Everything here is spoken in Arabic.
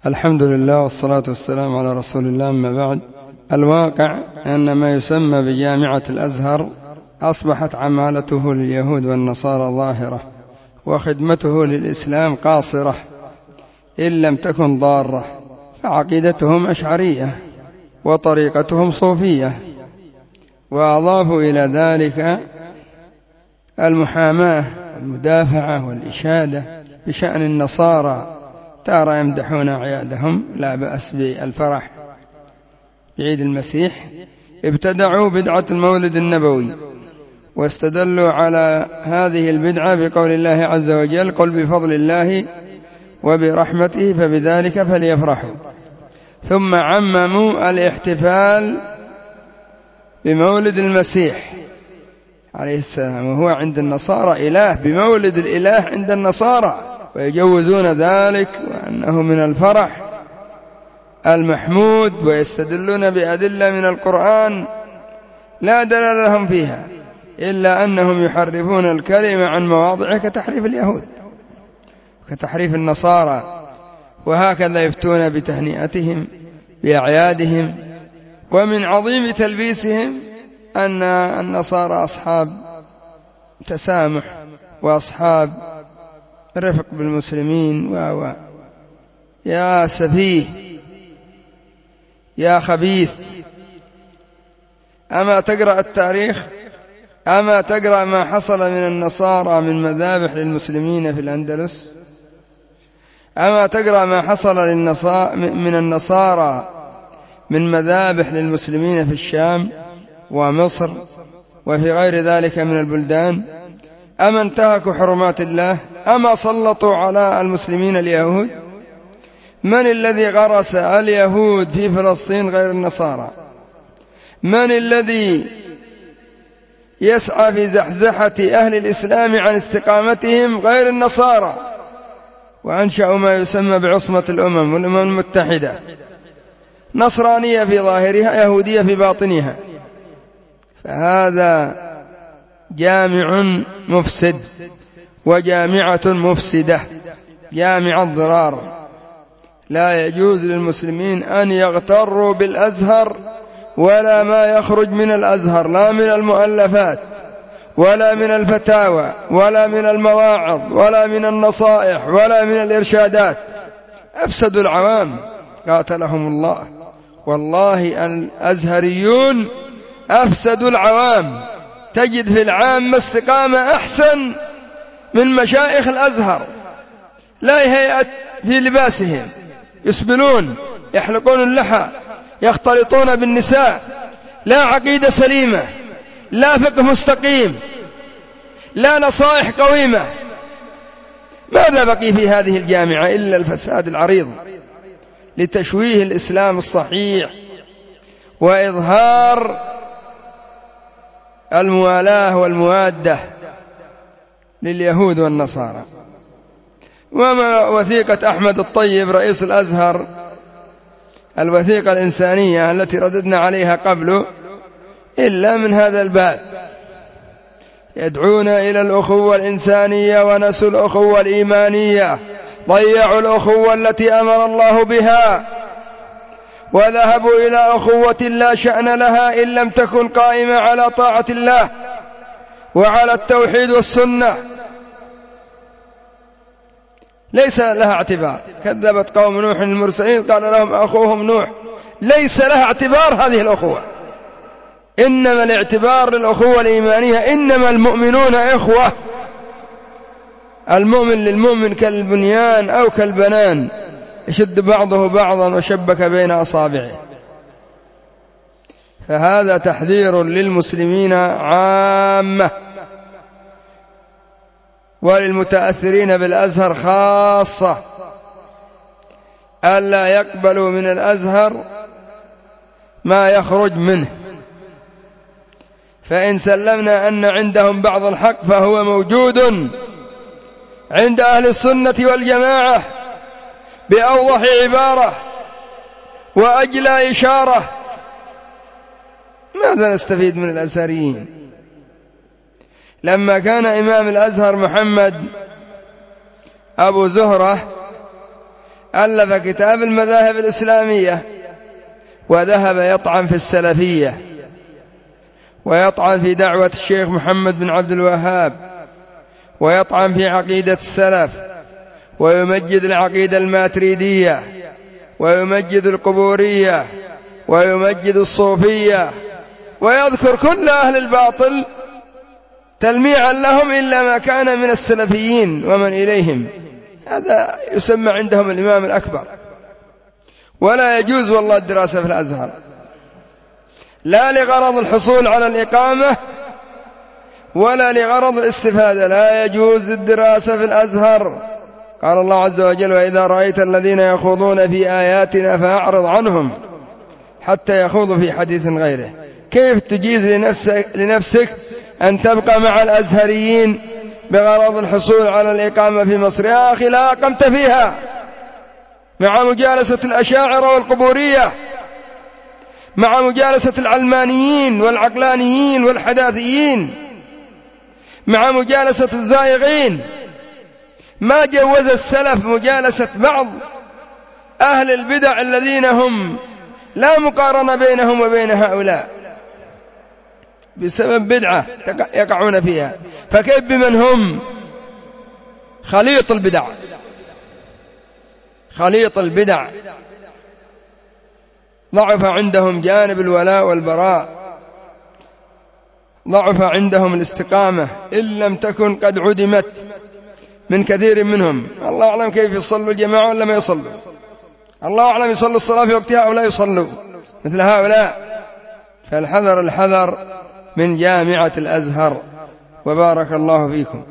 الحمد لله والصلاة والسلام على رسول الله. أما بعد، الواقع أن ما يسمى بجامعة الأزهر أصبحت عمالته لليهود والنصارى ظاهرة، وخدمته للإسلام قاصرة إن لم تكن ضارة، فعقيدتهم أشعرية وطريقتهم صوفية، وأضافوا إلى ذلك المحاماة والمدافعة والإشادة بشأن النصارى، ترى يمدحون أعيادهم، لا بأس بالفرح بعيد المسيح. ابتدعوا بدعة المولد النبوي، واستدلوا على هذه البدعة بقول الله عز وجل: قل بفضل الله وبرحمته فبذلك فليفرحوا. ثم عمموا الاحتفال بمولد المسيح عليه السلام، وهو عند النصارى إله، بمولد الإله عند النصارى، ويجوزون ذلك وأنه من الفرح المحمود، ويستدلون بأدلة من القرآن لا دليل لهم فيها، إلا أنهم يحرفون الكلمة عن مواضعه كتحريف اليهود كتحريف النصارى. وهكذا يفتون بتهنئتهم بأعيادهم. ومن عظيم تلبيسهم أن النصارى أصحاب تسامح وأصحاب رفق بالمسلمين. يا سفيه يا خبيث، أما تقرأ التاريخ؟ أما تقرأ ما حصل من النصارى من مذابح للمسلمين في الأندلس؟ أما تقرأ ما حصل من النصارى من مذابح للمسلمين في الشام ومصر وفي غير ذلك من البلدان؟ أما انتهكوا حرمات الله؟ أما سلطوا على المسلمين اليهود؟ من الذي غرس اليهود في فلسطين غير النصارى؟ من الذي يسعى في زحزحة أهل الإسلام عن استقامتهم غير النصارى؟ وأنشأوا ما يسمى بعصمة الأمم والأمم المتحدة، نصرانية في ظاهرها، يهودية في باطنها. فهذا جامع مفسد وجامعة مفسدة، جامع الضرار. لا يجوز للمسلمين أن يغتروا بالأزهر ولا ما يخرج من الأزهر، لا من المؤلفات ولا من الفتاوى ولا من المواعظ ولا من النصائح ولا من الإرشادات. أفسدوا العوام قاتلهم الله. والله الأزهريون أفسدوا العوام. تجد في العامة استقامة أحسن من مشايخ الأزهر، لا هيئة في لباسهم، يسبلون، يحلقون اللحى، يختلطون بالنساء، لا عقيدة سليمة، لا فقه مستقيم، لا نصائح قويمة. ماذا بقي في هذه الجامعة إلا الفساد العريض لتشويه الإسلام الصحيح وإظهار الموالاة والموادة لليهود والنصارى. وما وثيقة أحمد الطيب رئيس الأزهر، الوثيقة الإنسانية التي رددنا عليها قبل، إلا من هذا الباب. يدعون إلى الأخوة الإنسانية ونسوا الأخوة الإيمانية، ضيعوا الأخوة التي أمر الله بها، وذهبوا إلى أخوة لا شأن لها إن لم تكن قائمة على طاعة الله وعلى التوحيد والسنة، ليس لها اعتبار. كذبت قوم نوح المرسلين، قال لهم أخوهم نوح: ليس لها اعتبار هذه الأخوة، إنما الاعتبار للأخوة الإيمانية. إنما المؤمنون إخوة، المؤمن للمؤمن كالبنيان أو كالبنان، يشد بعضه بعضا وشبك بين أصابعه. فهذا تحذير للمسلمين عامة وللمتأثرين بالأزهر خاصة، ألا يقبلوا من الأزهر ما يخرج منه. فإن سلمنا أن عندهم بعض الحق فهو موجود عند أهل السنة والجماعة بأوضح عبارة وأجلى إشارة. ماذا نستفيد من الأزهريين؟ لما كان إمام الأزهر محمد أبو زهرة ألف كتاب المذاهب الإسلامية، وذهب يطعن في السلفية ويطعن في دعوة الشيخ محمد بن عبد الوهاب ويطعن في عقيدة السلف ويمجد العقيدة الماتريدية ويمجد القبورية ويمجد الصوفية، ويذكر كل أهل الباطل تلميعا لهم إلا ما كان من السلفيين ومن إليهم. هذا يسمى عندهم الإمام الأكبر. ولا يجوز والله الدراسة في الأزهر، لا لغرض الحصول على الإقامة ولا لغرض الاستفادة، لا يجوز الدراسة في الأزهر. قال الله عز وجل: وإذا رأيت الذين يخوضون في آياتنا فأعرض عنهم حتى يخوضوا في حديث غيره. كيف تجيز لنفسك أن تبقى مع الأزهريين بغرض الحصول على الإقامة في مصر؟ يا أخي لا أقمت فيها، مع مجالسة الأشاعرة والقبورية، مع مجالسة العلمانيين والعقلانيين والحداثيين، مع مجالسة الزائغين. ما جوز السلف مجالسة بعض أهل البدع الذين هم لا مقارنة بينهم وبين هؤلاء بسبب بدعة يقعون فيها، فكيف بمن هم خليط البدع؟ خليط البدع ضعف عندهم جانب الولاء والبراء، ضعف عندهم الاستقامة إن لم تكن قد عدمت من كثير منهم. الله أعلم كيف يصلوا الجماعة ولا ما يصلوا، الله أعلم يصلوا الصلاة في وقتها أو لا يصلوا مثل هؤلاء. فالحذر الحذر من جامعة الأزهر، وبارك الله فيكم.